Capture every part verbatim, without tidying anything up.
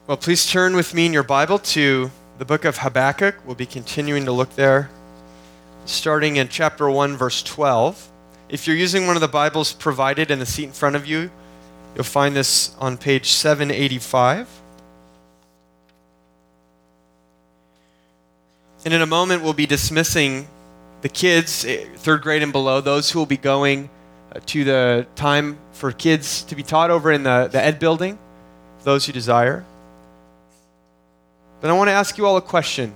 Well, please turn with me in your Bible to the book of Habakkuk. We'll be continuing to look there, starting in chapter one, verse twelve. If you're using one of the Bibles provided in the seat in front of you, you'll find this on page seven eighty-five. And in a moment, we'll be dismissing the kids, third grade and below, those who will be going to the time for kids to be taught over in the, the Ed building, those who desire. But I want to ask you all a question.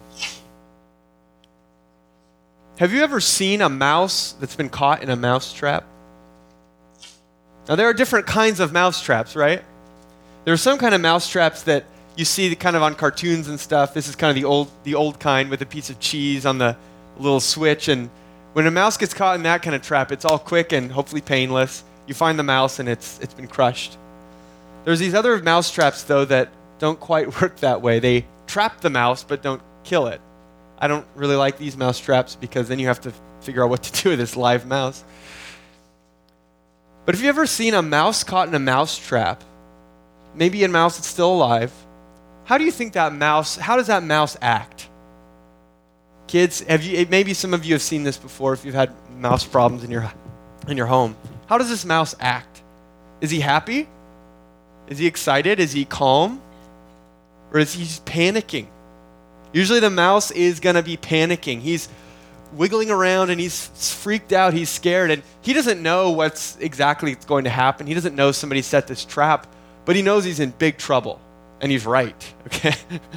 Have you ever seen a mouse that's been caught in a mouse trap? Now, there are different kinds of mouse traps, right? There are some kind of mouse traps that you see kind of on cartoons and stuff. This is kind of the old the old kind with a piece of cheese on the little switch. And when a mouse gets caught in that kind of trap, it's all quick and hopefully painless. You find the mouse and it's it's been crushed. There's these other mouse traps, though, that don't quite work that way. They trap the mouse but don't kill it. I don't really like these mouse traps because then you have to figure out what to do with this live mouse. But have you ever seen a mouse caught in a mouse trap? Maybe a mouse that's still alive. How do you think that mouse, how does that mouse act? Kids, have you, maybe some of you have seen this before if you've had mouse problems in your, in your home. How does this mouse act? Is he happy? Is he excited? Is he calm? Or is he just panicking? Usually the mouse is going to be panicking. He's wiggling around and he's freaked out. He's scared. And he doesn't know what's exactly going to happen. He doesn't know somebody set this trap, but he knows he's in big trouble. And he's right, okay?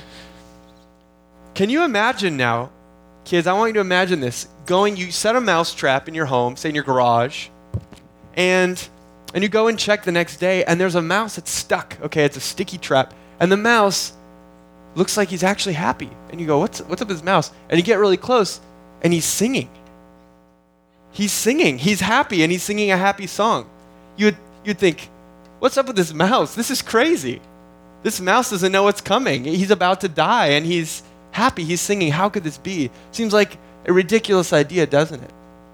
Can you imagine now, kids, I want you to imagine this. Going, you set a mouse trap in your home, say in your garage, and, and you go and check the next day, and there's a mouse that's stuck. Okay, it's a sticky trap. And the mouse looks like he's actually happy. And you go, what's, what's up with this mouse? And you get really close, and he's singing. He's singing. He's happy, and he's singing a happy song. You'd, you'd think, what's up with this mouse? This is crazy. This mouse doesn't know what's coming. He's about to die, and he's happy. He's singing. How could this be? Seems like a ridiculous idea, doesn't it?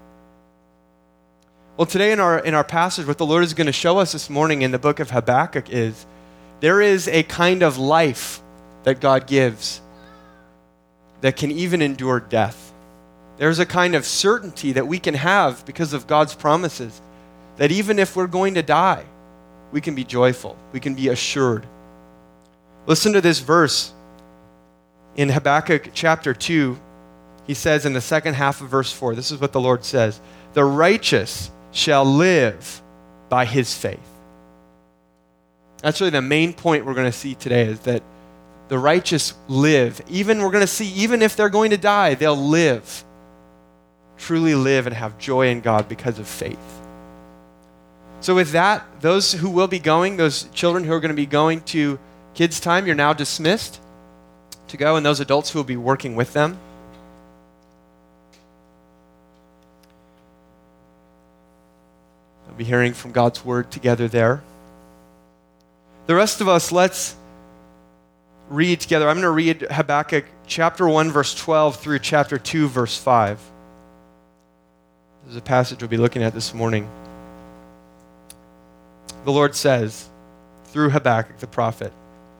Well, today in our in our passage, what the Lord is going to show us this morning in the book of Habakkuk is there is a kind of life that God gives that can even endure death. There's a kind of certainty that we can have because of God's promises that even if we're going to die, we can be joyful. We can be assured. Listen to this verse in Habakkuk chapter two. He says in the second half of verse four, this is what the Lord says, "The righteous shall live by his faith." That's really the main point we're going to see today, is that the righteous live. Even we're going to see, even if they're going to die, they'll live, truly live and have joy in God because of faith. So with that, those who will be going, those children who are going to be going to kids' time, you're now dismissed to go, and those adults who will be working with them. We'll be hearing from God's word together there. The rest of us, let's read together. I'm going to read Habakkuk chapter one, verse twelve through chapter two, verse five. This is a passage we'll be looking at this morning. The Lord says, through Habakkuk the prophet,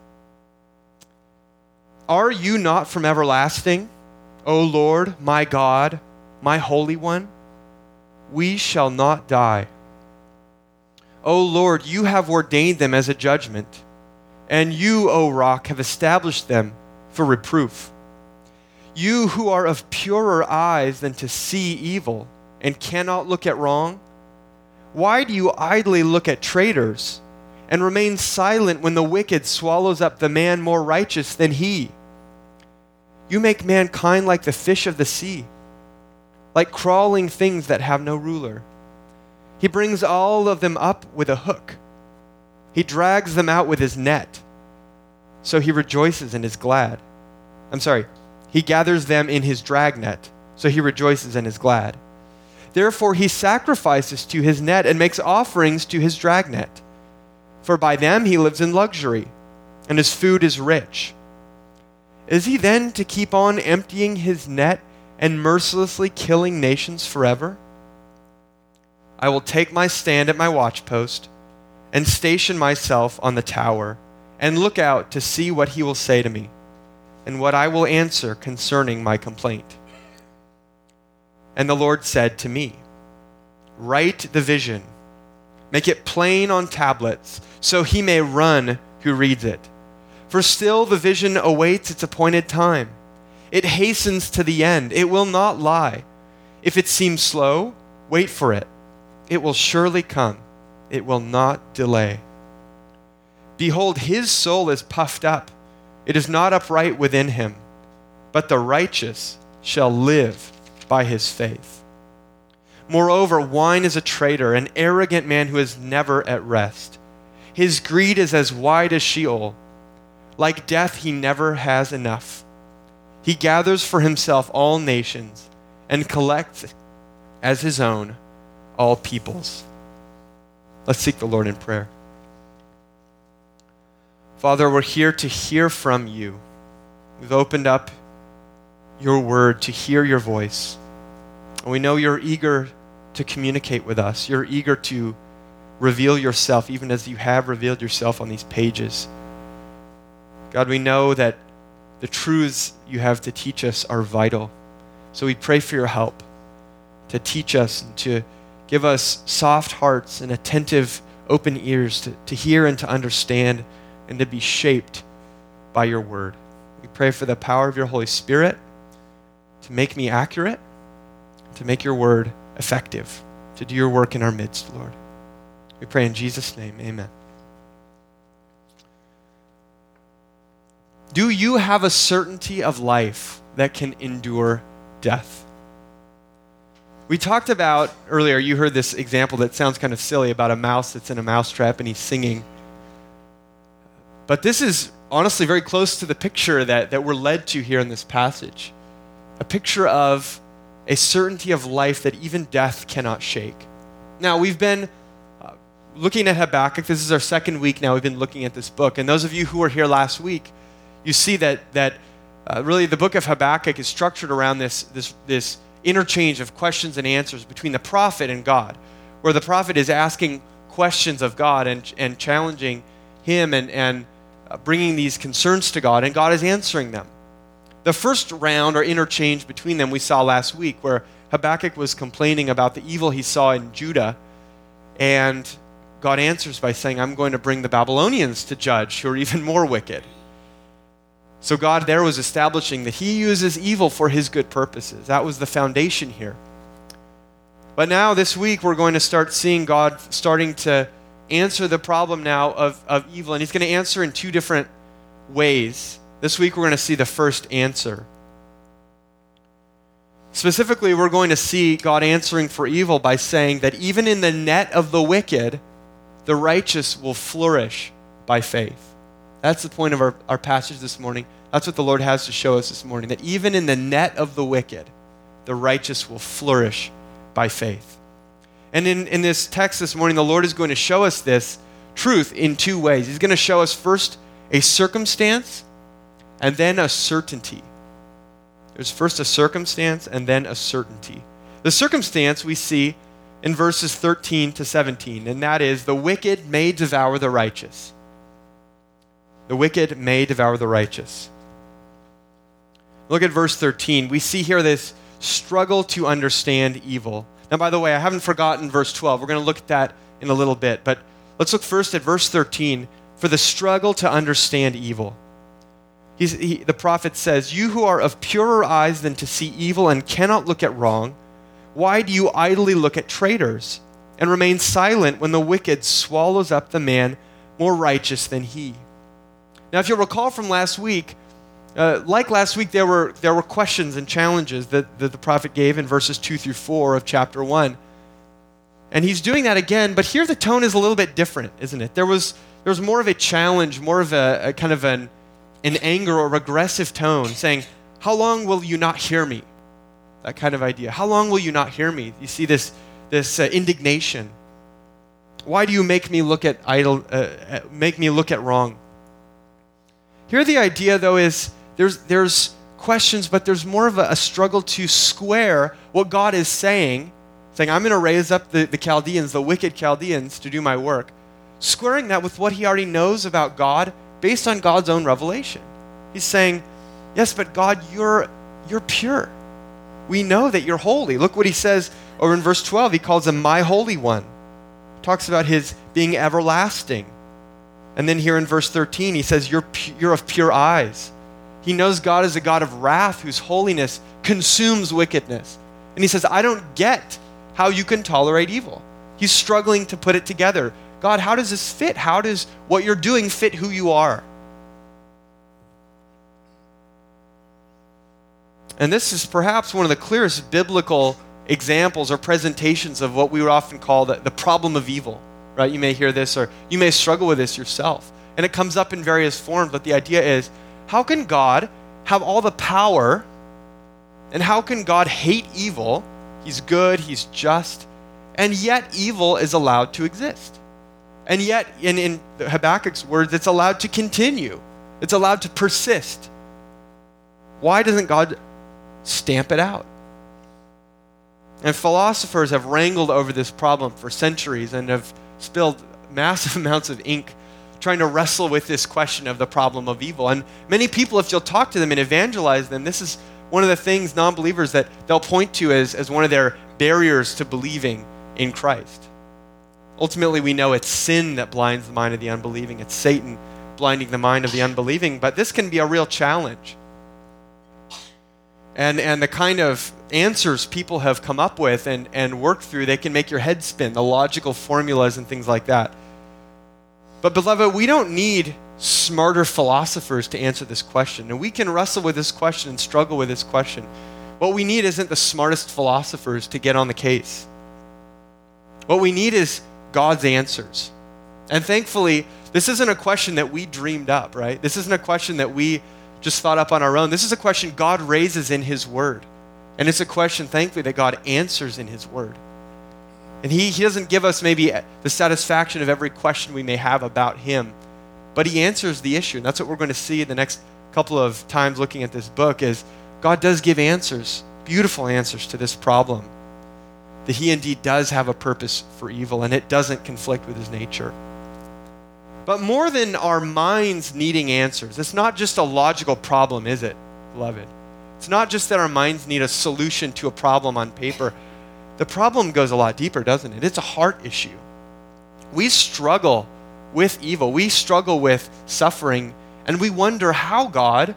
"Are you not from everlasting, O Lord, my God, my Holy One? We shall not die. O Lord, you have ordained them as a judgment, and you, O Rock, have established them for reproof. You who are of purer eyes than to see evil and cannot look at wrong, why do you idly look at traitors and remain silent when the wicked swallows up the man more righteous than he? You make mankind like the fish of the sea, like crawling things that have no ruler. He brings all of them up with a hook. He drags them out with his net. So he rejoices and is glad. I'm sorry, he gathers them in his dragnet. So he rejoices and is glad. Therefore he sacrifices to his net and makes offerings to his dragnet. For by them he lives in luxury, and his food is rich. Is he then to keep on emptying his net and mercilessly killing nations forever? I will take my stand at my watchpost and station myself on the tower and look out to see what he will say to me, and what I will answer concerning my complaint. And the Lord said to me, write the vision, make it plain on tablets, so he may run who reads it. For still the vision awaits its appointed time. It hastens to the end. It will not lie. If it seems slow, wait for it. It will surely come. It will not delay. Behold, his soul is puffed up. It is not upright within him, but the righteous shall live by his faith. Moreover, wine is a traitor, an arrogant man who is never at rest. His greed is as wide as Sheol. Like death, he never has enough. He gathers for himself all nations and collects as his own all peoples. Let's seek the Lord in prayer. Father, we're here to hear from you. We've opened up your word to hear your voice. And we know you're eager to communicate with us. You're eager to reveal yourself, even as you have revealed yourself on these pages. God, we know that the truths you have to teach us are vital. So we pray for your help to teach us and to give us soft hearts and attentive, open ears to, to hear and to understand and to be shaped by your word. We pray for the power of your Holy Spirit to make me accurate, to make your word effective, to do your work in our midst, Lord. We pray in Jesus' name, amen. Do you have a certainty of life that can endure death? We talked about earlier, you heard this example that sounds kind of silly about a mouse that's in a mousetrap and he's singing. But this is honestly very close to the picture that, that we're led to here in this passage. A picture of a certainty of life that even death cannot shake. Now, we've been uh, looking at Habakkuk. This is our second week now we've been looking at this book. And those of you who were here last week, you see that that uh, really the book of Habakkuk is structured around this, this, this interchange of questions and answers between the prophet and God, where the prophet is asking questions of God and, and challenging him and, and uh, bringing these concerns to God, and God is answering them. The first round or interchange between them we saw last week, where Habakkuk was complaining about the evil he saw in Judah, and God answers by saying, I'm going to bring the Babylonians to judge, who are even more wicked. So God there was establishing that he uses evil for his good purposes. That was the foundation here. But now this week we're going to start seeing God starting to answer the problem now of, of evil, and he's going to answer in two different ways. This week we're going to see the first answer. Specifically, we're going to see God answering for evil by saying that even in the net of the wicked, the righteous will flourish by faith. That's the point of our, our passage this morning. That's what the Lord has to show us this morning, that even in the net of the wicked, the righteous will flourish by faith. And in, in this text this morning, the Lord is going to show us this truth in two ways. He's going to show us first a circumstance and then a certainty. There's first a circumstance and then a certainty. The circumstance we see in verses thirteen to seventeen, and that is the wicked may devour the righteous. The wicked may devour the righteous. Look at verse thirteen. We see here this struggle to understand evil. Now, by the way, I haven't forgotten verse twelve. We're going to look at that in a little bit. But let's look first at verse thirteen for the struggle to understand evil. He's, he, the prophet says, you who are of purer eyes than to see evil and cannot look at wrong, why do you idly look at traitors and remain silent when the wicked swallows up the man more righteous than he? Now, if you'll recall from last week, uh, like last week, there were there were questions and challenges that, that the prophet gave in verses two through four of chapter one. And he's doing that again, but here the tone is a little bit different, isn't it? There was there was more of a challenge, more of a, a kind of an, an anger or aggressive tone, saying, how long will you not hear me? That kind of idea. How long will you not hear me? You see this, this uh, indignation. Why do you make me look at idle, uh, make me look at wrong? Here the idea, though, is there's there's questions, but there's more of a, a struggle to square what God is saying, saying, I'm going to raise up the, the Chaldeans, the wicked Chaldeans, to do my work. Squaring that with what he already knows about God based on God's own revelation. He's saying, yes, but God, you're, you're pure. We know that you're holy. Look what he says over in verse twelve. He calls him my Holy One. Talks about his being everlasting. And then here in verse thirteen, he says, you're, pu- you're of pure eyes. He knows God is a God of wrath whose holiness consumes wickedness. And he says, I don't get how you can tolerate evil. He's struggling to put it together. God, how does this fit? How does what you're doing fit who you are? And this is perhaps one of the clearest biblical examples or presentations of what we would often call the, the problem of evil, right? You may hear this, or you may struggle with this yourself. And it comes up in various forms, but the idea is, how can God have all the power, and how can God hate evil? He's good, he's just, and yet evil is allowed to exist. And yet, in, in Habakkuk's words, it's allowed to continue. It's allowed to persist. Why doesn't God stamp it out? And philosophers have wrangled over this problem for centuries and have spilled massive amounts of ink trying to wrestle with this question of the problem of evil. And many people, if you'll talk to them and evangelize them, this is one of the things, non-believers, that they'll point to as, as one of their barriers to believing in Christ. Ultimately, we know it's sin that blinds the mind of the unbelieving. It's Satan blinding the mind of the unbelieving. But this can be a real challenge. And and the kind of answers people have come up with and, and worked through, they can make your head spin, the logical formulas and things like that. But beloved, we don't need smarter philosophers to answer this question. And we can wrestle with this question and struggle with this question. What we need isn't the smartest philosophers to get on the case. What we need is God's answers. And thankfully, this isn't a question that we dreamed up, right? This isn't a question that we just thought up on our own. This is a question God raises in his word. And it's a question, thankfully, that God answers in his word. And he, he doesn't give us maybe the satisfaction of every question we may have about him, but he answers the issue. And that's what we're going to see in the next couple of times looking at this book, is God does give answers, beautiful answers to this problem, that he indeed does have a purpose for evil, and it doesn't conflict with his nature. But more than our minds needing answers, it's not just a logical problem, is it, beloved? It's not just that our minds need a solution to a problem on paper. The problem goes a lot deeper, doesn't it? It's a heart issue. We struggle with evil. We struggle with suffering, and we wonder, how, God,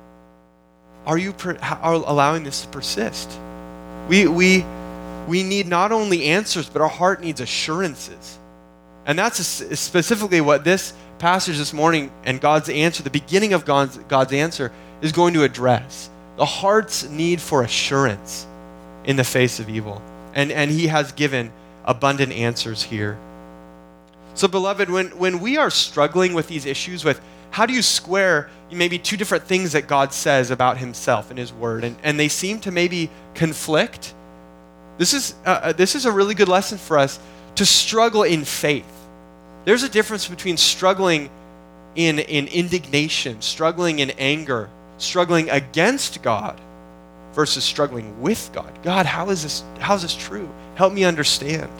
are you per- are allowing this to persist? We, we, we need not only answers, but our heart needs assurances. And that's specifically what this passage this morning and God's answer, the beginning of God's, God's answer, is going to address. The heart's need for assurance in the face of evil. And, and he has given abundant answers here. So beloved, when, when we are struggling with these issues, with how do you square maybe two different things that God says about himself in his word, and, and they seem to maybe conflict, this is, uh, this is a really good lesson for us to struggle in faith. There's a difference between struggling in, in indignation, struggling in anger, struggling against God, versus struggling with God. God, how is this, how is this true? Help me understand.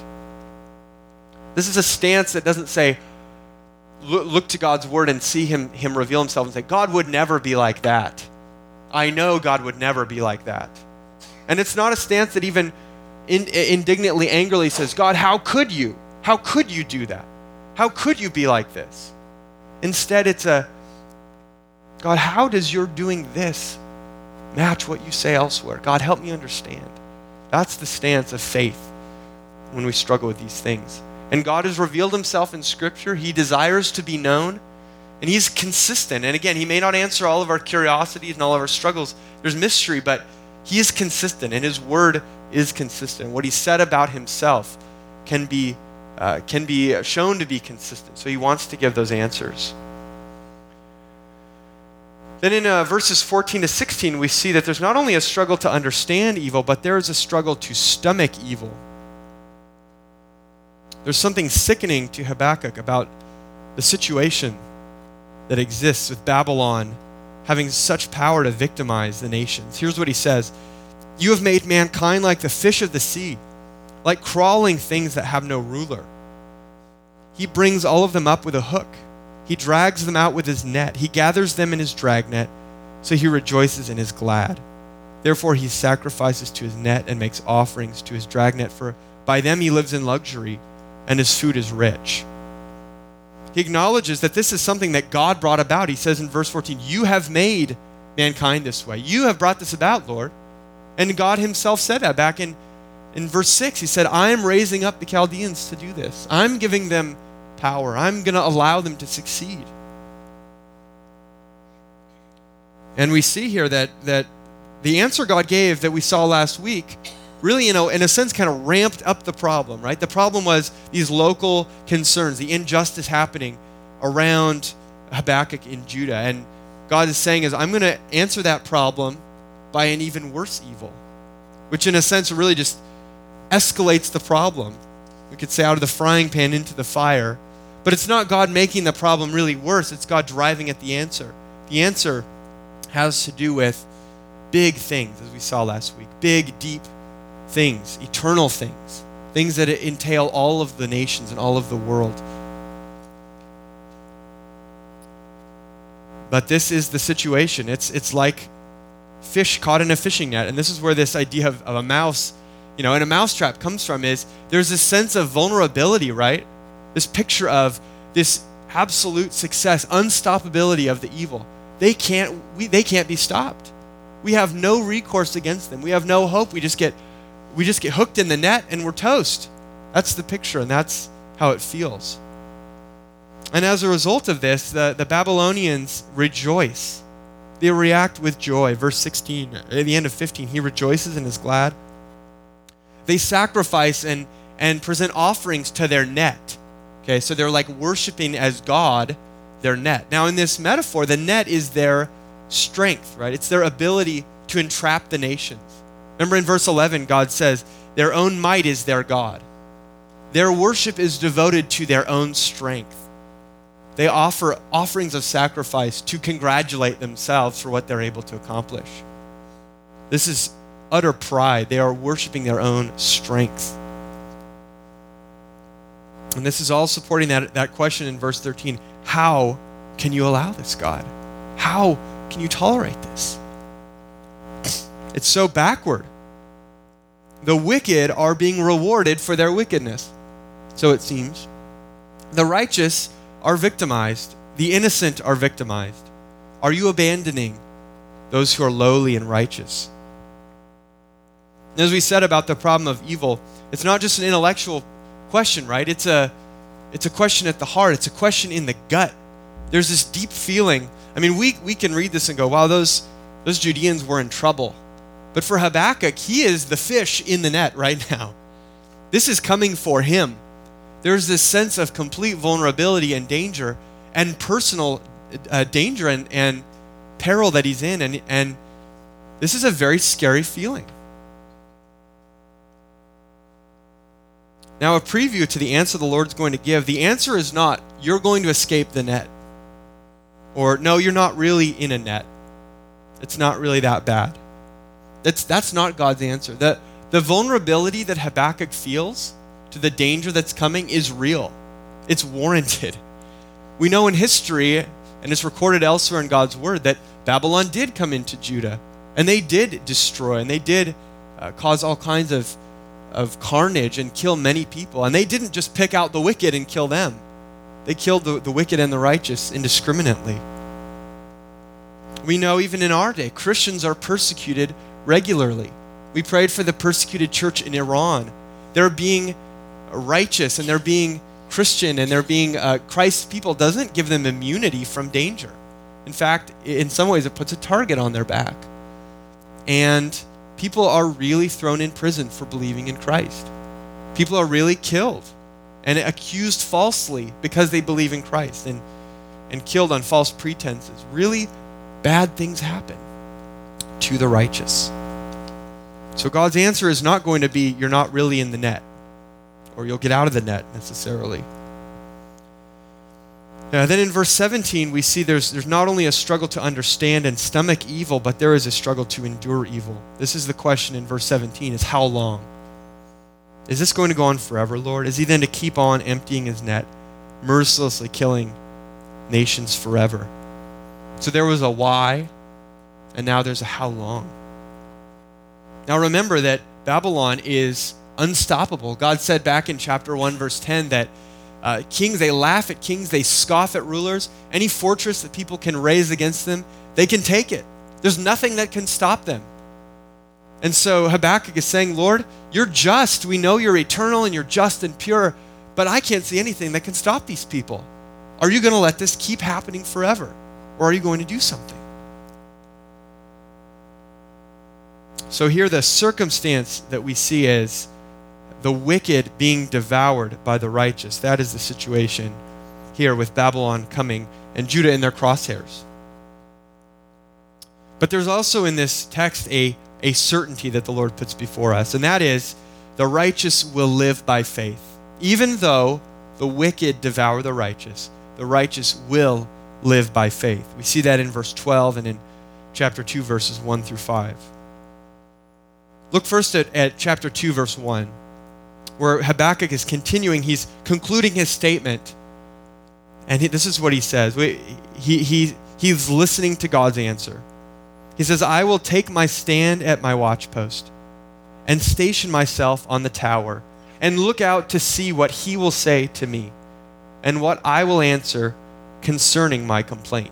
This is a stance that doesn't say, look, look to God's word and see him, him reveal himself and say, God would never be like that. I know God would never be like that. And it's not a stance that even in, indignantly, angrily says, God, how could you? How could you do that? How could you be like this? Instead, it's a, God, how does your doing this match what you say elsewhere? God, help me understand. That's the stance of faith when we struggle with these things. And God has revealed himself in Scripture. He desires to be known, and he's consistent. And again, he may not answer all of our curiosities and all of our struggles. There's mystery, but he is consistent, and his word is consistent. What he said about himself can be, uh, can be shown to be consistent. So he wants to give those answers. Then in uh, verses fourteen to sixteen, we see that there's not only a struggle to understand evil, but there is a struggle to stomach evil. There's something sickening to Habakkuk about the situation that exists with Babylon having such power to victimize the nations. Here's what he says. You have made mankind like the fish of the sea, like crawling things that have no ruler. He brings all of them up with a hook. He drags them out with his net. He gathers them in his dragnet, so he rejoices and is glad. Therefore he sacrifices to his net and makes offerings to his dragnet, for by them he lives in luxury, and his food is rich. He acknowledges that this is something that God brought about. He says in verse fourteen, you have made mankind this way. You have brought this about, Lord. And God himself said that back in, in verse six. He said, I am raising up the Chaldeans to do this. I'm giving them power. I'm going to allow them to succeed. And we see here that, that the answer God gave that we saw last week really, you know, in a sense, kind of ramped up the problem, right? The problem was these local concerns, the injustice happening around Habakkuk in Judah. And God is saying is, I'm going to answer that problem by an even worse evil, which in a sense really just escalates the problem. We could say out of the frying pan into the fire. But it's not God making the problem really worse. It's God driving at the answer. The answer has to do with big things, as we saw last week. Big, deep things, eternal things, things that entail all of the nations and all of the world. But this is the situation. It's it's like fish caught in a fishing net. And this is where this idea of, of a mouse, you know, and a mousetrap comes from, is there's this sense of vulnerability, right? This picture of this absolute success, unstoppability of the evil. They can't we they can't be stopped. We have no recourse against them. We have no hope. We just get We just get hooked in the net and we're toast. That's the picture, and that's how it feels. And as a result of this, the, the Babylonians rejoice. They react with joy. Verse sixteen, at the end of fifteen, he rejoices and is glad. They sacrifice and, and present offerings to their net. Okay, so they're like worshiping as God their net. Now in this metaphor, the net is their strength, right? It's their ability to entrap the nations. Remember in verse eleven, God says, their own might is their God. Their worship is devoted to their own strength. They offer offerings of sacrifice to congratulate themselves for what they're able to accomplish. This is utter pride. They are worshiping their own strength. And this is all supporting that, that question in verse thirteen. How can you allow this, God? How can you tolerate this? It's so backward. The wicked are being rewarded for their wickedness, so it seems. The righteous are victimized. The innocent are victimized. Are you abandoning those who are lowly and righteous? And as we said about the problem of evil, it's not just an intellectual question, right? It's a, it's a question at the heart. It's a question in the gut. There's this deep feeling. I mean, we, we can read this and go, wow, those, those Judeans were in trouble. But for Habakkuk, he is the fish in the net right now. This is coming for him. There's this sense of complete vulnerability and danger and personal uh, danger and, and peril that he's in. And, and this is a very scary feeling. Now, a preview to the answer the Lord's going to give. The answer is not, you're going to escape the net. Or, no, you're not really in a net. It's not really that bad. That's, that's not God's answer. The, the vulnerability that Habakkuk feels to the danger that's coming is real. It's warranted. We know in history, and it's recorded elsewhere in God's word, that Babylon did come into Judah, and they did destroy, and they did uh, cause all kinds of, of carnage and kill many people. And they didn't just pick out the wicked and kill them. They killed the, the wicked and the righteous indiscriminately. We know even in our day, Christians are persecuted regularly. We prayed for the persecuted church in Iran. They're being righteous and they're being Christian and they're being uh, Christ's people doesn't give them immunity from danger. In fact, in some ways it puts a target on their back. And people are really thrown in prison for believing in Christ. People are really killed and accused falsely because they believe in Christ and, and killed on false pretenses. Really bad things happen to the righteous. So God's answer is not going to be, you're not really in the net, or you'll get out of the net necessarily. Now, then in verse seventeen, we see there's, there's not only a struggle to understand and stomach evil, but there is a struggle to endure evil. This is the question in verse seventeen, is how long? Is this going to go on forever, Lord? Is he then to keep on emptying his net, mercilessly killing nations forever. So there was a why, and now there's a how long. Now remember that Babylon is unstoppable. God said back in chapter one, verse ten, that uh, kings, they laugh at kings, they scoff at rulers. Any fortress that people can raise against them, they can take it. There's nothing that can stop them. And so Habakkuk is saying, Lord, you're just. We know you're eternal and you're just and pure, but I can't see anything that can stop these people. Are you going to let this keep happening forever? Or are you going to do something? So here the circumstance that we see is the wicked being devoured by the righteous. That is the situation here with Babylon coming and Judah in their crosshairs. But there's also in this text a, a certainty that the Lord puts before us, and that is the righteous will live by faith. Even though the wicked devour the righteous, the righteous will live by faith. We see that in verse twelve and in chapter two, verses one through five. Look first at, at chapter two, verse one, where Habakkuk is continuing. He's concluding his statement. And he, this is what he says. We, he, he, he's listening to God's answer. He says, I will take my stand at my watchpost and station myself on the tower and look out to see what he will say to me and what I will answer concerning my complaint.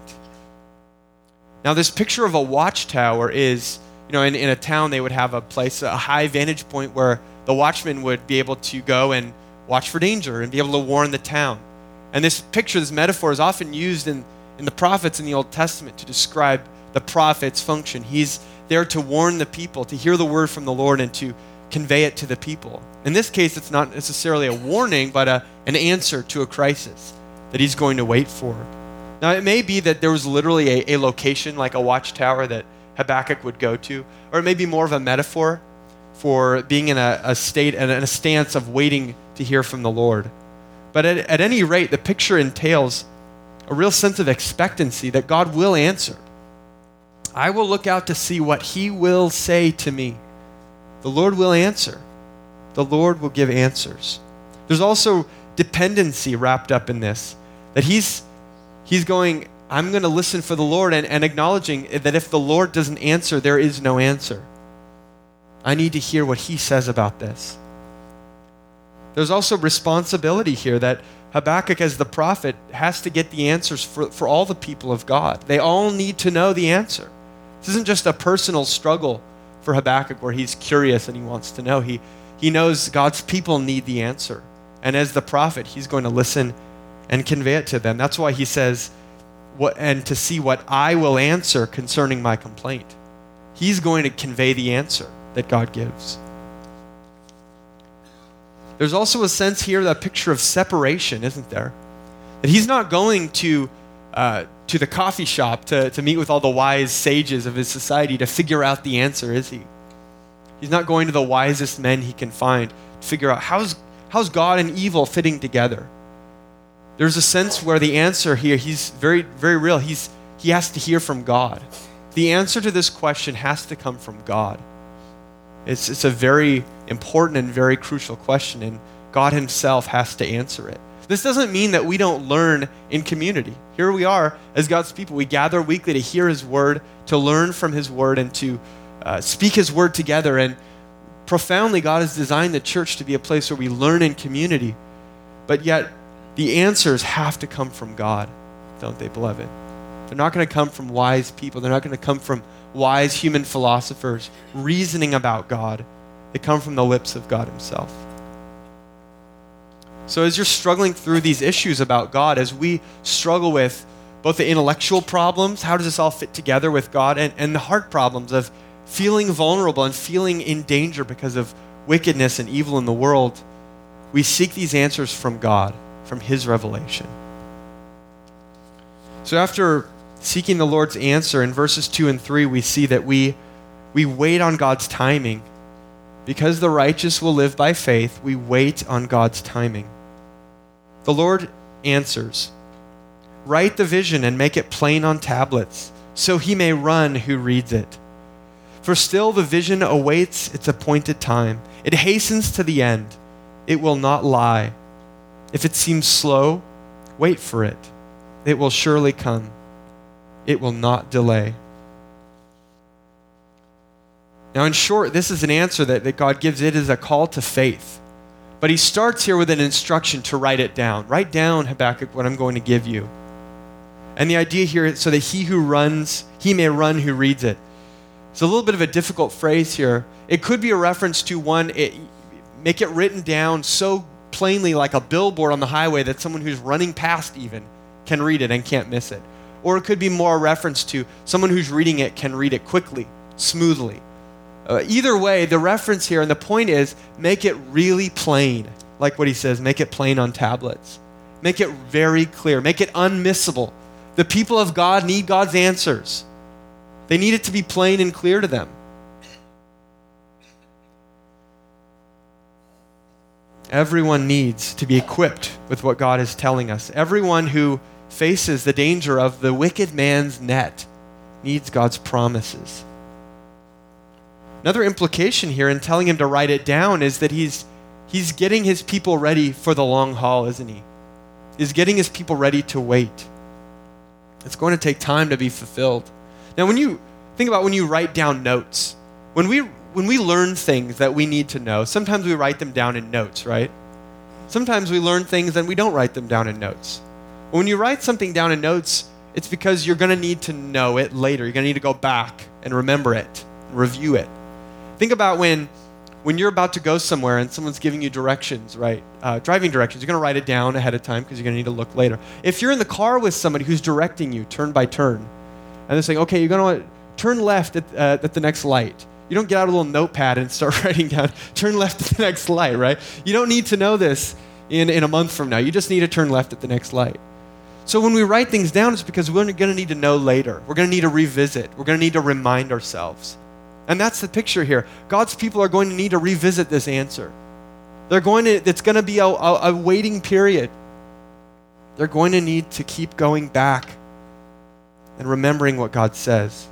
Now, this picture of a watchtower is, you know, in, in a town, they would have a place, a high vantage point where the watchman would be able to go and watch for danger and be able to warn the town. And this picture, this metaphor is often used in, in the prophets in the Old Testament to describe the prophet's function. He's there to warn the people, to hear the word from the Lord and to convey it to the people. In this case, it's not necessarily a warning, but a, an answer to a crisis that he's going to wait for. Now, it may be that there was literally a, a location like a watchtower that Habakkuk would go to, or it may be more of a metaphor for being in a, a state and a stance of waiting to hear from the Lord. But at, at any rate, the picture entails a real sense of expectancy that God will answer. I will look out to see what he will say to me. The Lord will answer. The Lord will give answers. There's also dependency wrapped up in this, that he's he's going, I'm going to listen for the Lord, and, and acknowledging that if the Lord doesn't answer, there is no answer. I need to hear what he says about this. There's also responsibility here that Habakkuk, as the prophet, has to get the answers for, for all the people of God. They all need to know the answer. This isn't just a personal struggle for Habakkuk where he's curious and he wants to know. He, he knows God's people need the answer. And as the prophet, he's going to listen and convey it to them. That's why he says, "What and to see what I will answer concerning my complaint." He's going to convey the answer that God gives. There's also a sense here, that picture of separation, isn't there? That he's not going to uh, to the coffee shop to, to meet with all the wise sages of his society to figure out the answer, is he? He's not going to the wisest men he can find to figure out how's, how's God and evil fitting together. There's a sense where the answer here, he's very, very real. He's, he has to hear from God. The answer to this question has to come from God. It's, it's a very important and very crucial question, and God himself has to answer it. This doesn't mean that we don't learn in community. Here we are as God's people. We gather weekly to hear his word, to learn from his word, and to uh, speak his word together. And profoundly, God has designed the church to be a place where we learn in community. But yet, the answers have to come from God, don't they, beloved? They're not going to come from wise people. They're not going to come from wise human philosophers reasoning about God. They come from the lips of God himself. So as you're struggling through these issues about God, as we struggle with both the intellectual problems, how does this all fit together with God, and, and the heart problems of feeling vulnerable and feeling in danger because of wickedness and evil in the world, we seek these answers from God, from his revelation. So after seeking the Lord's answer, in verses two and three, we see that we, we wait on God's timing. Because the righteous will live by faith, we wait on God's timing. The Lord answers, write the vision and make it plain on tablets, so he may run who reads it. For still the vision awaits its appointed time. It hastens to the end. It will not lie. If it seems slow, wait for it. It will surely come. It will not delay. Now, in short, this is an answer that, that God gives. It is a call to faith. But he starts here with an instruction to write it down. Write down, Habakkuk, what I'm going to give you. And the idea here is so that he who runs, he may run who reads it. It's a little bit of a difficult phrase here. It could be a reference to one, it, make it written down so plainly like a billboard on the highway that someone who's running past even can read it and can't miss it. Or it could be more a reference to someone who's reading it can read it quickly, smoothly. Uh, either way, the reference here and the point is make it really plain, like what he says, make it plain on tablets. Make it very clear, make it unmissable. The people of God need God's answers. They need it to be plain and clear to them. Everyone needs to be equipped with what God is telling us. Everyone who faces the danger of the wicked man's net needs God's promises. Another implication here in telling him to write it down is that he's, he's getting his people ready for the long haul, isn't he? He's getting his people ready to wait. It's going to take time to be fulfilled. Now, when you think about when you write down notes, when we when we learn things that we need to know, sometimes we write them down in notes, right? Sometimes we learn things and we don't write them down in notes. When you write something down in notes, it's because you're going to need to know it later. You're going to need to go back and remember it, and review it. Think about when, when you're about to go somewhere and someone's giving you directions, right? Uh, driving directions. You're going to write it down ahead of time because you're going to need to look later. If you're in the car with somebody who's directing you turn by turn, and they're saying, okay, you're going to turn left at, uh, at the next light. You don't get out a little notepad and start writing down, turn left at the next light, right? You don't need to know this in, in a month from now. You just need to turn left at the next light. So when we write things down, it's because we're going to need to know later. We're going to need to revisit. We're going to need to remind ourselves. And that's the picture here. God's people are going to need to revisit this answer. They're going to, it's going to be a, a, a waiting period. They're going to need to keep going back and remembering what God says.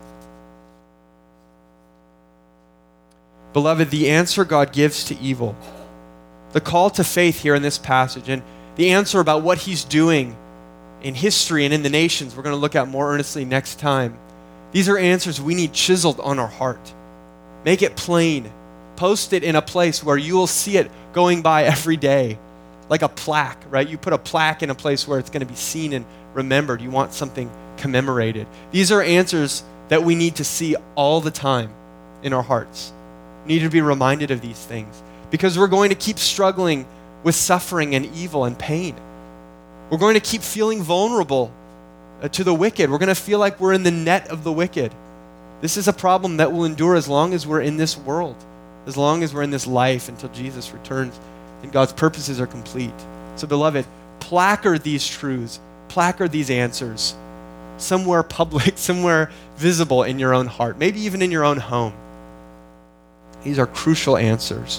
Beloved, the answer God gives to evil, the call to faith here in this passage, and the answer about what he's doing in history and in the nations, we're going to look at more earnestly next time. These are answers we need chiseled on our heart. Make it plain. Post it in a place where you will see it going by every day, like a plaque, right? You put a plaque in a place where it's going to be seen and remembered. You want something commemorated. These are answers that we need to see all the time in our hearts. We need to be reminded of these things because we're going to keep struggling with suffering and evil and pain. We're going to keep feeling vulnerable to the wicked. We're going to feel like we're in the net of the wicked. This is a problem that will endure as long as we're in this world, as long as we're in this life until Jesus returns and God's purposes are complete. So, beloved, placard these truths, placard these answers somewhere public, somewhere visible in your own heart, maybe even in your own home. These are crucial answers.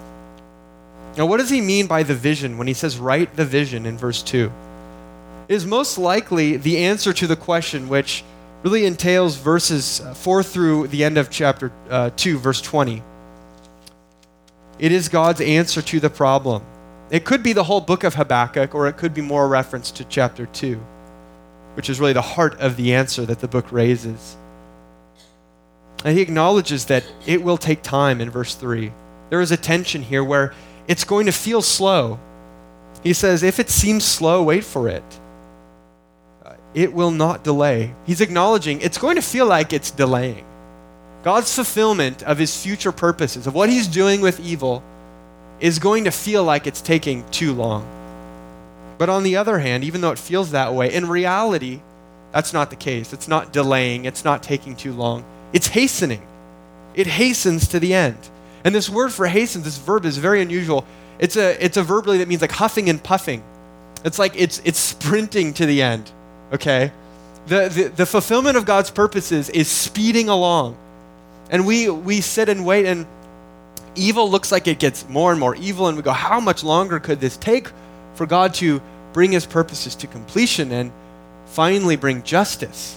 Now, what does he mean by the vision when he says, write the vision in verse two? It is most likely the answer to the question, which really entails verses four through the end of chapter uh, two, verse twenty. It is God's answer to the problem. It could be the whole book of Habakkuk, or it could be more a reference to chapter two, which is really the heart of the answer that the book raises. And he acknowledges that it will take time in verse three. There is a tension here where it's going to feel slow. He says, if it seems slow, wait for it. It will not delay. He's acknowledging it's going to feel like it's delaying. God's fulfillment of his future purposes, of what he's doing with evil, is going to feel like it's taking too long. But on the other hand, even though it feels that way, in reality, that's not the case. It's not delaying. It's not taking too long. It's hastening. It hastens to the end. And this word for hasten, this verb is very unusual. It's a, it's a verb really that means like huffing and puffing. It's like it's, it's sprinting to the end. Okay, the, the the fulfillment of God's purposes is speeding along, and we we sit and wait, and evil looks like it gets more and more evil, and we go, how much longer could this take for God to bring his purposes to completion and finally bring justice?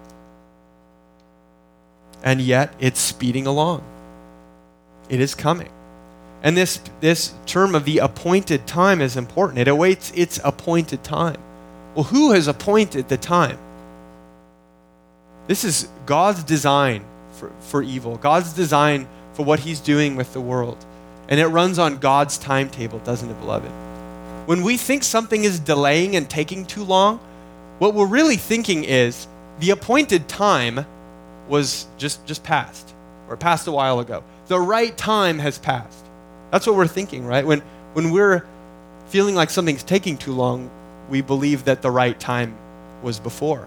And yet it's speeding along. It is coming. And this this term of the appointed time is important. It awaits its appointed time. well, who has appointed the time? This is God's design for, for evil, God's design for what he's doing with the world. And it runs on God's timetable, doesn't it, beloved? When we think something is delaying and taking too long, what we're really thinking is the appointed time was just, just passed, or passed a while ago. The right time has passed. That's what we're thinking, right? When, when we're feeling like something's taking too long, we believe that the right time was before.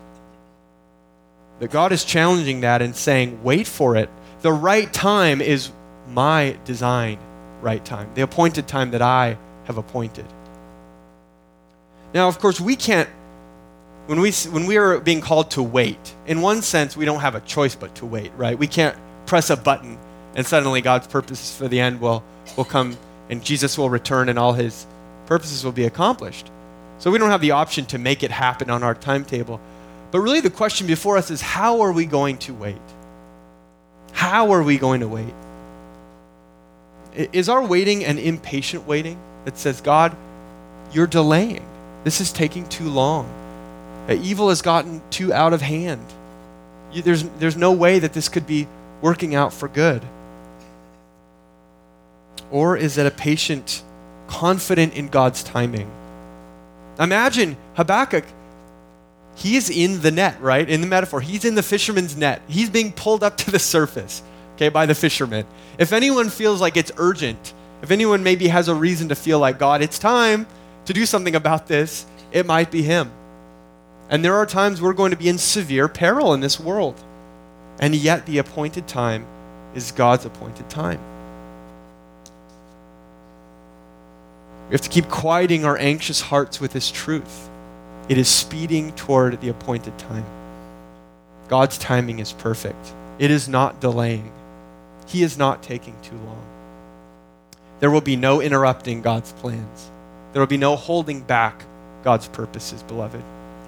But God is challenging that and saying, wait for it. The right time is my design right time, the appointed time that I have appointed. Now, of course, we can't, when we when we are being called to wait, in one sense, we don't have a choice but to wait, right? We can't press a button and suddenly God's purposes for the end will, will come and Jesus will return and all his purposes will be accomplished. So we don't have the option to make it happen on our timetable. But really the question before us is, how are we going to wait? How are we going to wait? Is our waiting an impatient waiting that says, God, you're delaying. This is taking too long. Evil has gotten too out of hand. You, there's, there's no way that this could be working out for good. Or is it a patient, confident in God's timing? Imagine Habakkuk, he is in the net, right? In the metaphor, he's in the fisherman's net. He's being pulled up to the surface, okay, by the fisherman. If anyone feels like it's urgent, if anyone maybe has a reason to feel like, God, it's time to do something about this, it might be him. And there are times we're going to be in severe peril in this world. And yet the appointed time is God's appointed time. We have to keep quieting our anxious hearts with this truth. It is speeding toward the appointed time. God's timing is perfect. It is not delaying. He is not taking too long. There will be no interrupting God's plans. There will be no holding back God's purposes, beloved.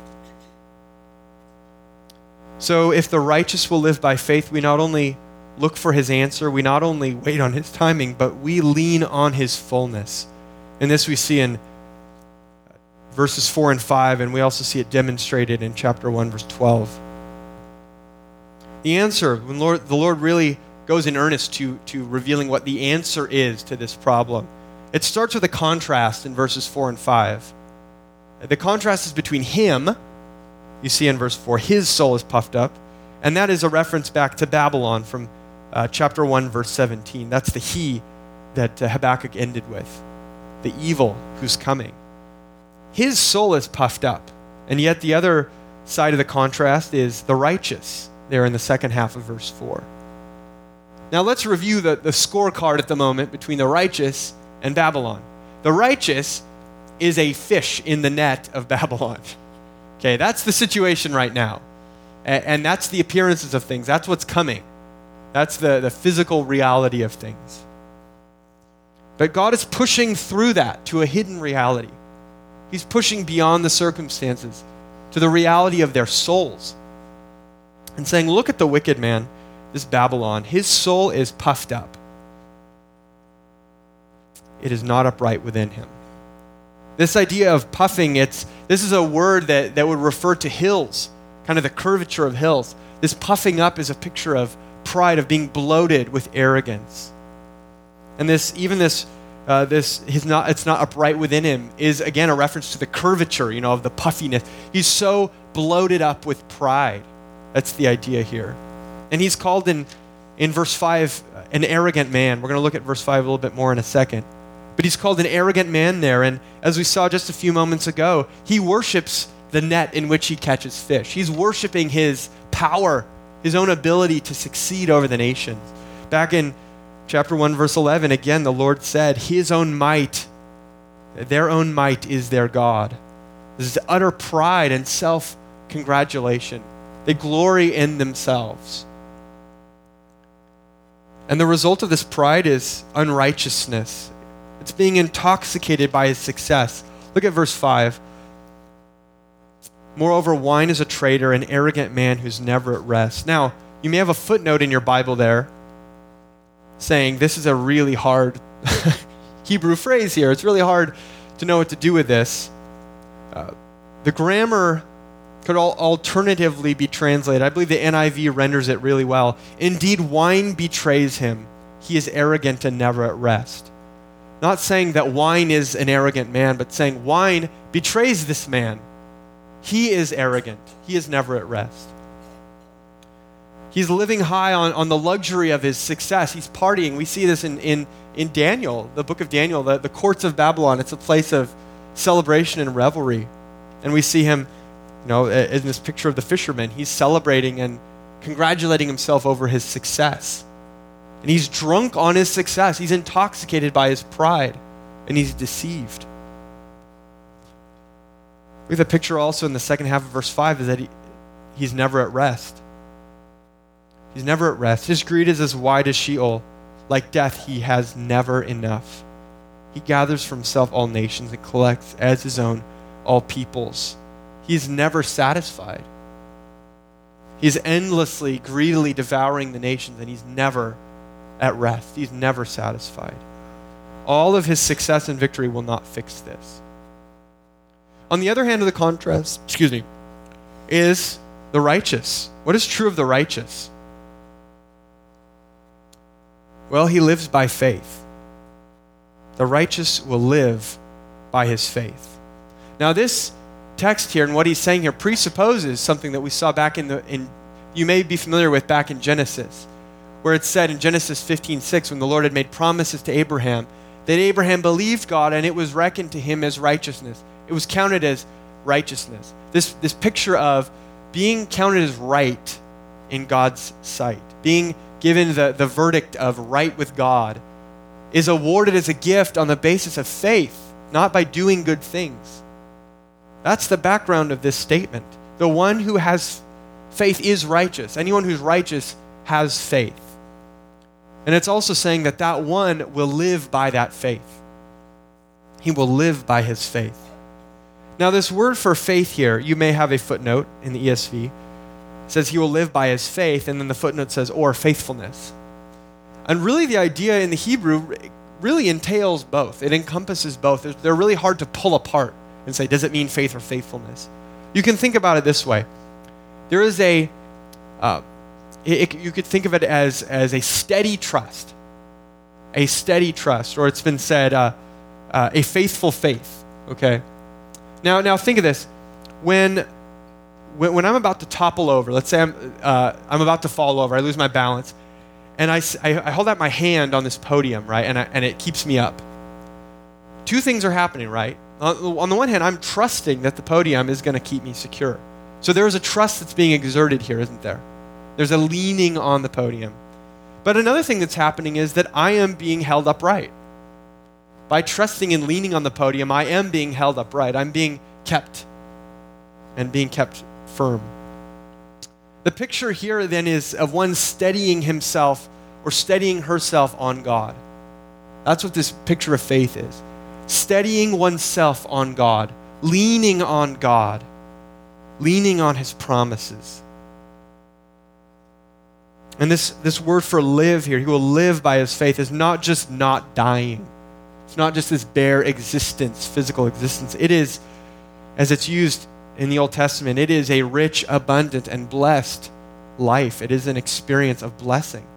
So if the righteous will live by faith, we not only look for his answer, we not only wait on his timing, but we lean on his fullness. And this we see in verses four and five, and we also see it demonstrated in chapter one, verse twelve. The answer, when Lord, the Lord really goes in earnest to, to revealing what the answer is to this problem, it starts with a contrast in verses four and five. The contrast is between him, you see in verse four, his soul is puffed up, and that is a reference back to Babylon from uh, chapter one, verse seventeen. That's the he that uh, Habakkuk ended with, the evil who's coming. His soul is puffed up, and yet the other side of the contrast is the righteous, there in the second half of verse four. Now let's review the, the scorecard at the moment between the righteous and Babylon. The righteous is a fish in the net of Babylon. Okay, that's the situation right now. And, and that's the appearances of things. That's what's coming. That's the, the physical reality of things. But God is pushing through that to a hidden reality. He's pushing beyond the circumstances to the reality of their souls and saying, look at the wicked man, this Babylon. His soul is puffed up. It is not upright within him. This idea of puffing, it's this is a word that, that would refer to hills, kind of the curvature of hills. This puffing up is a picture of pride, of being bloated with arrogance. And this, even this, uh, this, he's not, it's not upright within him, is again a reference to the curvature, you know, of the puffiness. He's so bloated up with pride. That's the idea here. And he's called in, in verse five, an arrogant man. We're going to look at verse five a little bit more in a second. But he's called an arrogant man there. And as we saw just a few moments ago, he worships the net in which he catches fish. He's worshiping his power, his own ability to succeed over the nations. Back in chapter one, verse eleven, again, the Lord said, his own might, their own might is their God. This is utter pride and self-congratulation. They glory in themselves. And the result of this pride is unrighteousness. It's being intoxicated by his success. Look at verse five. Moreover, wine is a traitor, an arrogant man who's never at rest. Now, you may have a footnote in your Bible there saying this is a really hard Hebrew phrase here. It's really hard to know what to do with this. Uh, The grammar could al- alternatively be translated. I believe the N I V renders it really well. Indeed, wine betrays him. He is arrogant and never at rest. Not saying that wine is an arrogant man, but saying wine betrays this man. He is arrogant. He is never at rest. He's living high on, on the luxury of his success. He's partying. We see this in, in, in Daniel, the book of Daniel, the, the courts of Babylon. It's a place of celebration and revelry. And we see him, you know, in this picture of the fisherman. He's celebrating and congratulating himself over his success. And he's drunk on his success. He's intoxicated by his pride. And he's deceived. We have a picture also in the second half of verse five is that he, he's never at rest. He's never at rest. His greed is as wide as Sheol. Like death, he has never enough. He gathers for himself all nations and collects as his own all peoples. He's never satisfied. He's endlessly, greedily devouring the nations, and he's never at rest. He's never satisfied. All of his success and victory will not fix this. On the other hand of the contrast, excuse me, is the righteous. What is true of the righteous? Well, he lives by faith. The righteous will live by his faith. Now, this text here and what he's saying here presupposes something that we saw back in the, in you may be familiar with back in Genesis, where it said in Genesis fifteen six, when the Lord had made promises to Abraham, that Abraham believed God and it was reckoned to him as righteousness. It was counted as righteousness. This, this picture of being counted as right in God's sight, being given the, the verdict of right with God, is awarded as a gift on the basis of faith, not by doing good things. That's the background of this statement. The one who has faith is righteous. Anyone who's righteous has faith. And it's also saying that that one will live by that faith. He will live by his faith. Now, this word for faith here, you may have a footnote in the E S V. It says he will live by his faith, and then the footnote says, or faithfulness. And really the idea in the Hebrew really entails both. It encompasses both. They're really hard to pull apart and say, does it mean faith or faithfulness? You can think about it this way. There is a, uh, it, it, you could think of it as, as a steady trust. A steady trust, or it's been said, uh, uh, a faithful faith, okay? Now, now think of this. When, when, when I'm about to topple over, let's say I'm, uh, I'm about to fall over, I lose my balance, and I, I, I hold out my hand on this podium, right, and, I, and it keeps me up. Two things are happening, right? On, on the one hand, I'm trusting that the podium is going to keep me secure. So there is a trust that's being exerted here, isn't there? There's a leaning on the podium. But another thing that's happening is that I am being held upright. By trusting and leaning on the podium, I am being held upright. I'm being kept and being kept firm. The picture here then is of one steadying himself or steadying herself on God. That's what this picture of faith is. Steadying oneself on God, leaning on God, leaning on his promises. And this, this word for live here, he will live by his faith, is not just not dying. It's not just this bare existence, physical existence. It is, as it's used in the Old Testament, it is a rich, abundant, and blessed life. It is an experience of blessing.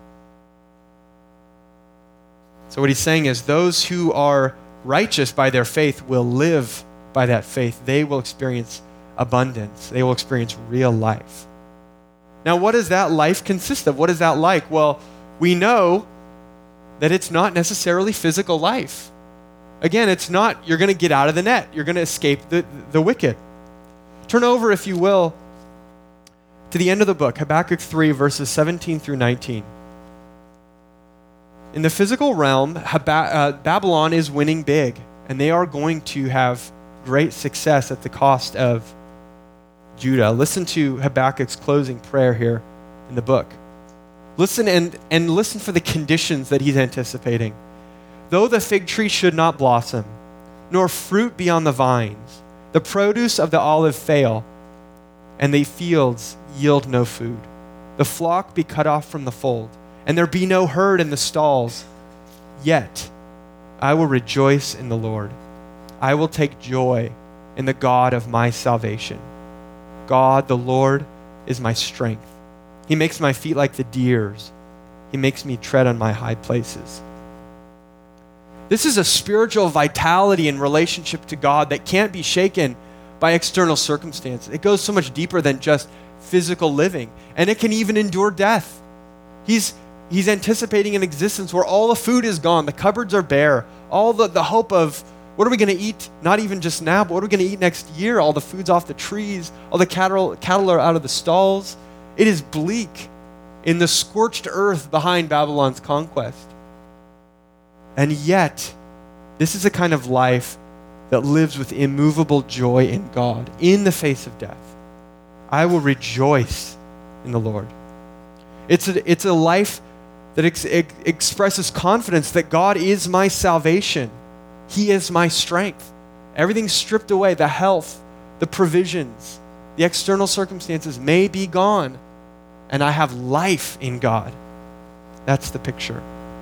So what he's saying is those who are righteous by their faith will live by that faith. They will experience abundance. They will experience real life. Now, what does that life consist of? What is that like? Well, we know that it's not necessarily physical life. Again, it's not you're going to get out of the net. You're going to escape the, the wicked. Turn over, if you will, to the end of the book, Habakkuk three, verses seventeen through nineteen. In the physical realm, Hab- uh, Babylon is winning big, and they are going to have great success at the cost of Judah. Listen to Habakkuk's closing prayer here in the book. Listen and, and listen for the conditions that he's anticipating. Though the fig tree should not blossom, nor fruit be on the vines, the produce of the olive fail, and the fields yield no food, the flock be cut off from the fold, and there be no herd in the stalls, yet I will rejoice in the Lord. I will take joy in the God of my salvation. God, the Lord, is my strength. He makes my feet like the deer's. He makes me tread on my high places. This is a spiritual vitality in relationship to God that can't be shaken by external circumstances. It goes so much deeper than just physical living, and it can even endure death. He's, he's anticipating an existence where all the food is gone, the cupboards are bare, all the, the hope of what are we going to eat, not even just now, but what are we going to eat next year? All the food's off the trees, all the cattle, cattle are out of the stalls. It is bleak in the scorched earth behind Babylon's conquest. And yet, this is a kind of life that lives with immovable joy in God in the face of death. I will rejoice in the Lord. It's a, it's a life that ex- ex- expresses confidence that God is my salvation. He is my strength. Everything's stripped away. The health, the provisions, the external circumstances may be gone, and I have life in God. That's the picture.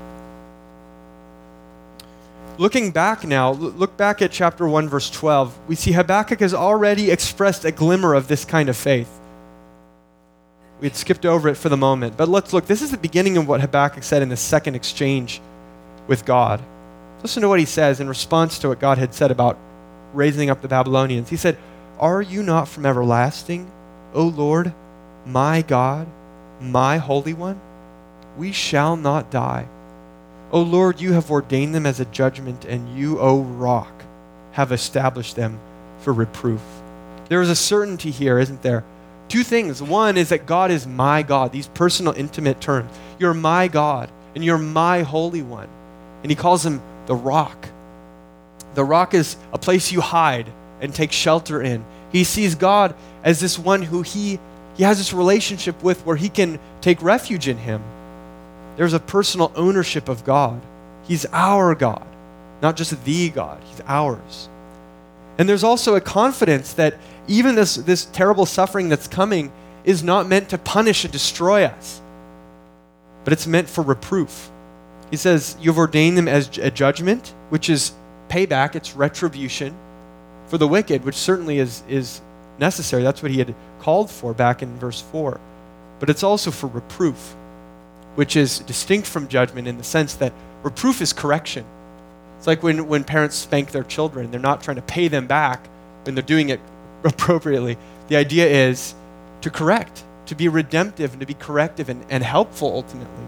Looking back now, look back at chapter one, verse twelve. We see Habakkuk has already expressed a glimmer of this kind of faith. We had skipped over it for the moment, but let's look. This is the beginning of what Habakkuk said in the second exchange with God. Listen to what he says in response to what God had said about raising up the Babylonians. He said, "Are you not from everlasting, O Lord, my God, my Holy One? We shall not die. O Lord, you have ordained them as a judgment, and you, O rock, have established them for reproof." There is a certainty here, isn't there? Two things. One is that God is my God, these personal, intimate terms. You're my God, and you're my Holy One. And he calls him the rock. The rock is a place you hide and take shelter in. He sees God as this one who he, he has this relationship with where he can take refuge in him. There's a personal ownership of God. He's our God, not just the God. He's ours. And there's also a confidence that even this, this terrible suffering that's coming is not meant to punish and destroy us, but it's meant for reproof. He says, you've ordained them as a judgment, which is payback, it's retribution for the wicked, which certainly is, is necessary. That's what he had called for back in verse four. But it's also for reproof, which is distinct from judgment in the sense that reproof is correction. It's like when, when parents spank their children, they're not trying to pay them back when they're doing it appropriately. The idea is to correct, to be redemptive and to be corrective and, and helpful ultimately.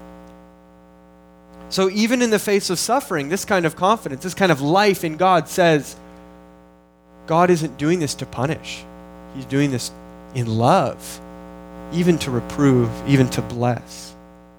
So even in the face of suffering, this kind of confidence, this kind of life in God says, God isn't doing this to punish. He's doing this in love, even to reprove, even to bless.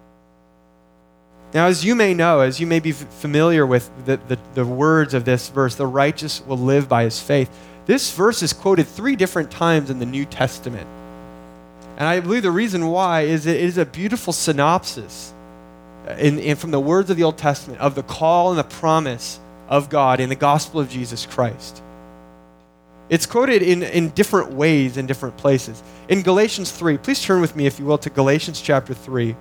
Now, as you may know, as you may be familiar with the, the, the words of this verse, the righteous will live by his faith. This verse is quoted three different times in the New Testament. And I believe the reason why is it is a beautiful synopsis in, in, from the words of the Old Testament of the call and the promise of God in the gospel of Jesus Christ. It's quoted in, in different ways in different places. In Galatians three, please turn with me, if you will, to Galatians chapter three.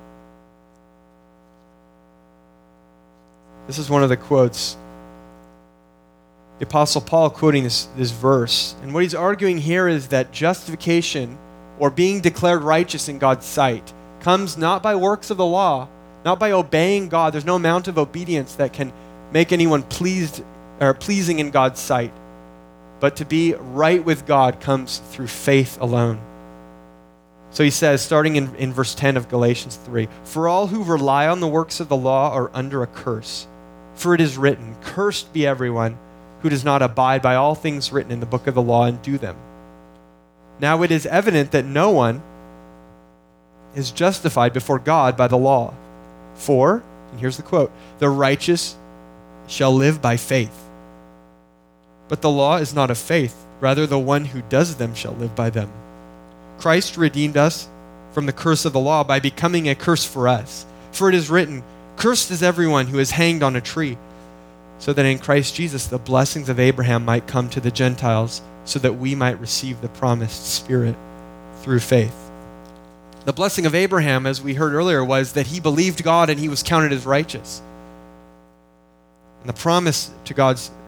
This is one of the quotes. The Apostle Paul quoting this, this verse. And what he's arguing here is that justification, or being declared righteous in God's sight, comes not by works of the law, not by obeying God. There's no amount of obedience that can make anyone pleased or pleasing in God's sight. But to be right with God comes through faith alone. So he says, starting in, in verse ten of Galatians three, "For all who rely on the works of the law are under a curse. For it is written, cursed be everyone who does not abide by all things written in the book of the law and do them. Now it is evident that no one is justified before God by the law. For," and here's the quote, "the righteous shall live by faith. But the law is not of faith. Rather, the one who does them shall live by them. Christ redeemed us from the curse of the law by becoming a curse for us. For it is written, cursed is everyone who is hanged on a tree, so that in Christ Jesus the blessings of Abraham might come to the Gentiles, so that we might receive the promised Spirit through faith." The blessing of Abraham, as we heard earlier, was that he believed God and he was counted as righteous. And the promise to God's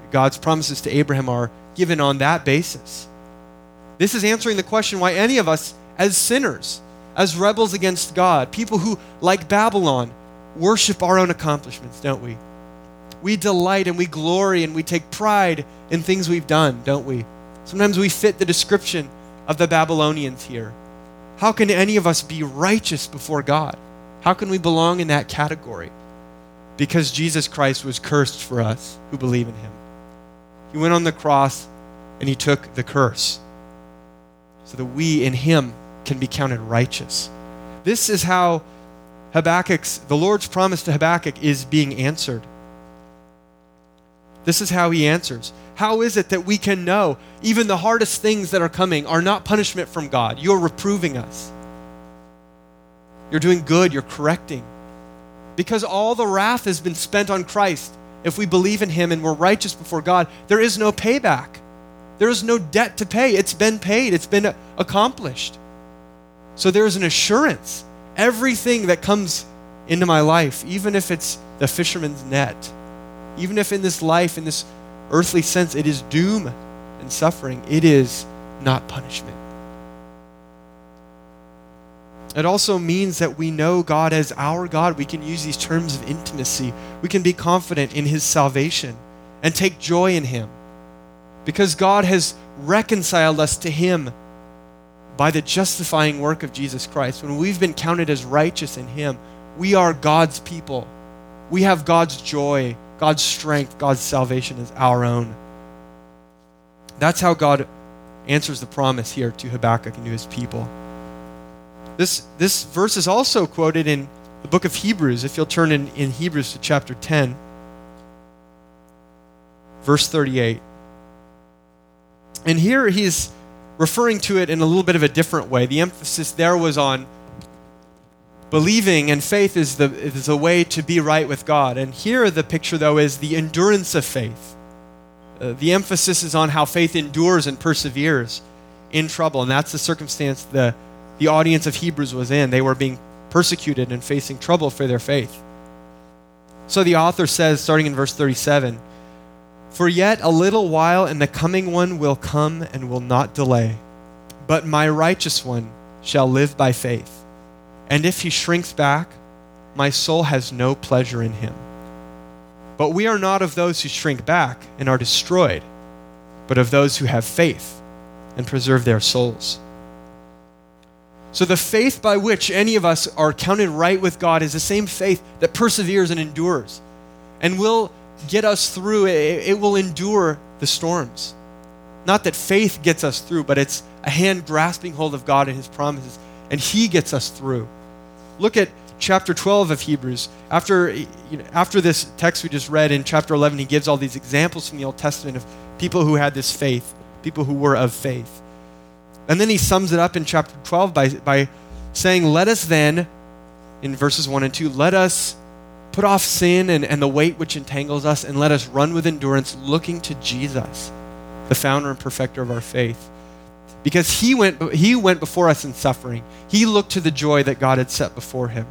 God's promises to Abraham are given on that basis. This is answering the question why any of us, as sinners, as rebels against God, people who, like Babylon, worship our own accomplishments, don't we? We delight and we glory and we take pride in things we've done, don't we? Sometimes we fit the description of the Babylonians here. How can any of us be righteous before God? How can we belong in that category? Because Jesus Christ was cursed for us who believe in him. He went on the cross and he took the curse so that we in him can be counted righteous. This is how Habakkuk's, the Lord's promise to Habakkuk is being answered. This is how he answers. How is it that we can know even the hardest things that are coming are not punishment from God? You're reproving us. You're doing good, you're correcting. Because all the wrath has been spent on Christ. If we believe in him and we're righteous before God, there is no payback. There is no debt to pay. It's been paid. It's been accomplished. So there is an assurance. Everything that comes into my life, even if it's the fisherman's net, even if in this life, in this earthly sense, it is doom and suffering, it is not punishment. It also means that we know God as our God. We can use these terms of intimacy. We can be confident in his salvation and take joy in him because God has reconciled us to him by the justifying work of Jesus Christ. When we've been counted as righteous in him, we are God's people. We have God's joy, God's strength, God's salvation as our own. That's how God answers the promise here to Habakkuk and to his people. This, this verse is also quoted in the book of Hebrews. If you'll turn in, in Hebrews to chapter ten, verse thirty-eight. And here he's referring to it in a little bit of a different way. The emphasis there was on believing, and faith is the, is a way to be right with God. And here the picture, though, is the endurance of faith. Uh, the emphasis is on how faith endures and perseveres in trouble. And that's the circumstance the The audience of Hebrews was in. They were being persecuted and facing trouble for their faith. So the author says, starting in verse thirty-seven, "For yet a little while, and the coming one will come and will not delay. But my righteous one shall live by faith. And if he shrinks back, my soul has no pleasure in him. But we are not of those who shrink back and are destroyed, but of those who have faith and preserve their souls." So the faith by which any of us are counted right with God is the same faith that perseveres and endures and will get us through. It, it will endure the storms. Not that faith gets us through, but it's a hand grasping hold of God and his promises, and he gets us through. Look at chapter twelve of Hebrews. After, you know, after this text we just read in chapter eleven, he gives all these examples from the Old Testament of people who had this faith, people who were of faith. And then he sums it up in chapter twelve by, by saying, let us then, in verses one and two, let us put off sin and, and the weight which entangles us, and let us run with endurance, looking to Jesus, the founder and perfecter of our faith. Because he went, he went before us in suffering. He looked to the joy that God had set before him.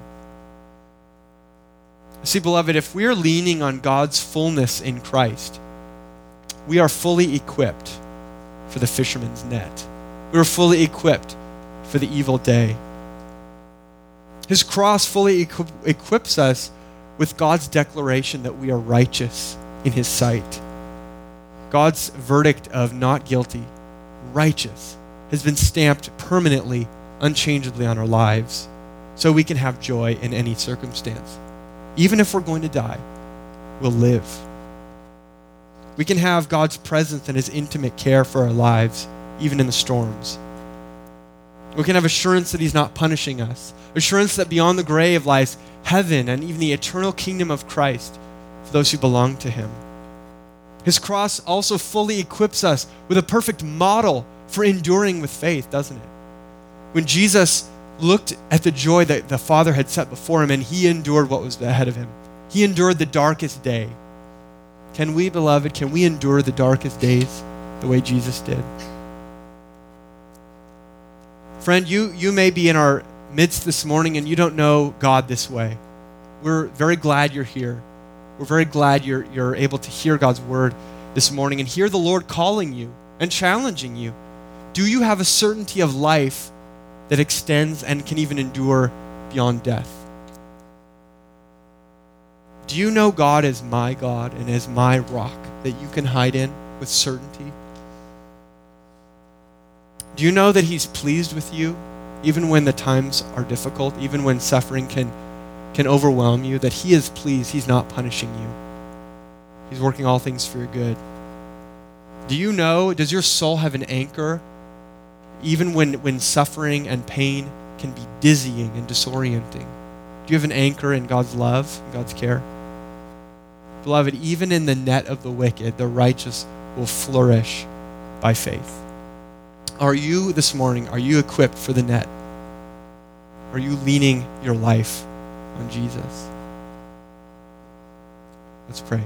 See, beloved, if we're leaning on God's fullness in Christ, we are fully equipped for the fisherman's net. We are fully equipped for the evil day. His cross fully equi- equips us with God's declaration that we are righteous in his sight. God's verdict of not guilty, righteous, has been stamped permanently, unchangeably on our lives, so we can have joy in any circumstance. Even if we're going to die, we'll live. We can have God's presence and his intimate care for our lives, even in the storms. We can have assurance that he's not punishing us. Assurance that beyond the grave lies heaven and even the eternal kingdom of Christ for those who belong to him. His cross also fully equips us with a perfect model for enduring with faith, doesn't it? When Jesus looked at the joy that the Father had set before him and he endured what was ahead of him, he endured the darkest day. Can we, beloved, can we endure the darkest days the way Jesus did? Friend, you, you may be in our midst this morning and you don't know God this way. We're very glad you're here. We're very glad you're, you're able to hear God's word. this morning and hear the Lord calling you and challenging you? Do you have a certainty of life that extends and can even endure beyond death? Do you know God as my God and as my rock that you can hide in with certainty? Do you know that He's pleased with you even when the times are difficult, even when suffering can, can overwhelm you, that He is pleased, He's not punishing you. He's working all things for your good. Do you know, does your soul have an anchor even when, when suffering and pain can be dizzying and disorienting? Do you have an anchor in God's love and God's care? Beloved, even in the net of the wicked, the righteous will flourish by faith. Are you this morning, are you equipped for the net? Are you leaning your life on Jesus? Let's pray.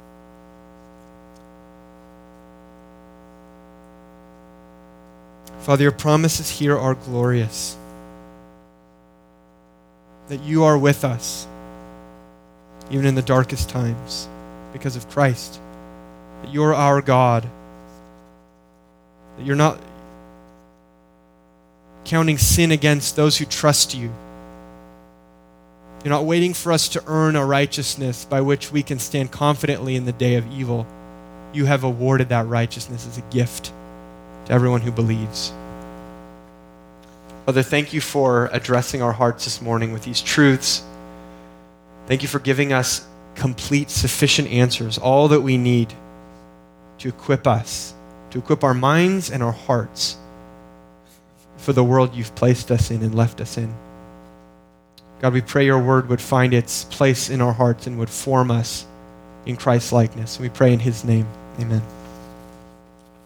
Father, your promises here are glorious. That you are with us, even in the darkest times, because of Christ. That you're our God. That you're not counting sin against those who trust you. You're not waiting for us to earn a righteousness by which we can stand confidently in the day of evil. You have awarded that righteousness as a gift to everyone who believes. Father, thank you for addressing our hearts this morning with these truths. Thank you for giving us complete, sufficient answers, all that we need to equip us, to equip our minds and our hearts for the world you've placed us in and left us in. God, we pray your word would find its place in our hearts and would form us in Christ's likeness. We pray in his name. Amen.